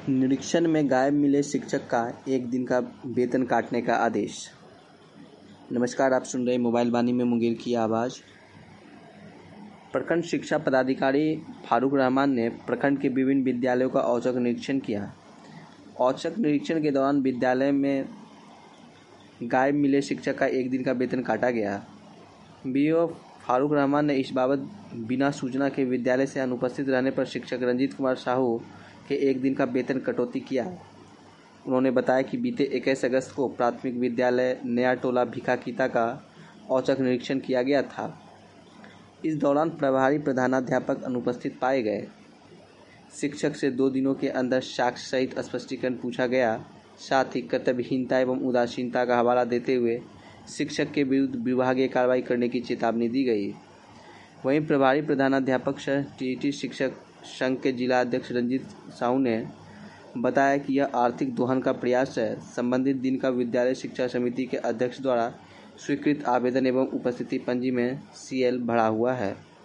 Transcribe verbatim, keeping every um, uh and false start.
निरीक्षण में गायब मिले शिक्षक का एक दिन का वेतन काटने का आदेश। नमस्कार, आप सुन रहे मोबाइल वाणी में मुंगेर की आवाज़। प्रखंड शिक्षा पदाधिकारी फारूक रहमान ने प्रखंड के विभिन्न विद्यालयों का औचक निरीक्षण किया। औचक निरीक्षण के दौरान विद्यालय में गायब मिले शिक्षक का एक दिन का वेतन काटा गया। बीओ फारूक रहमान ने इस बाबत बिना सूचना के विद्यालय से अनुपस्थित रहने पर शिक्षक रंजीत कुमार साहू के एक दिन का वेतन कटौती किया। उन्होंने बताया कि बीते इक्कीस अगस्त को प्राथमिक विद्यालय नया टोला भिखाकीता का औचक निरीक्षण किया गया था। इस दौरान प्रभारी प्रधानाध्यापक अनुपस्थित पाए गए। शिक्षक से दो दिनों के अंदर साक्ष्य सहित स्पष्टीकरण पूछा गया। साथ ही कर्तव्यहीनता एवं उदासीनता का हवाला देते हुए शिक्षक के विरुद्ध विभागीय कार्रवाई करने की चेतावनी दी गई। वहीं प्रभारी प्रधानाध्यापक सह टीईटी शिक्षक संघ के जिला अध्यक्ष रंजीत साहू ने बताया कि यह आर्थिक दोहन का प्रयास है। संबंधित दिन का विद्यालय शिक्षा समिति के अध्यक्ष द्वारा स्वीकृत आवेदन एवं उपस्थिति पंजी में सीएल भरा हुआ है।